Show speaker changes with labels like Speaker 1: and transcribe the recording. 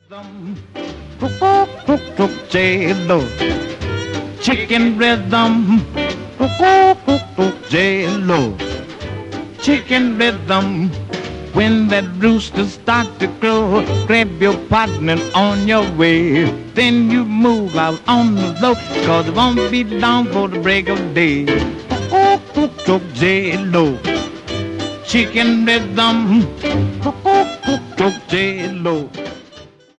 Speaker 1: J-Lo, chicken rhythm, J-Lo, chicken rhythm. When that rooster starts to crow, grab your partner on your way. Then you move out on the floor, cause it won't be long for the break of day. J-Lo, chicken rhythm, J-Lo.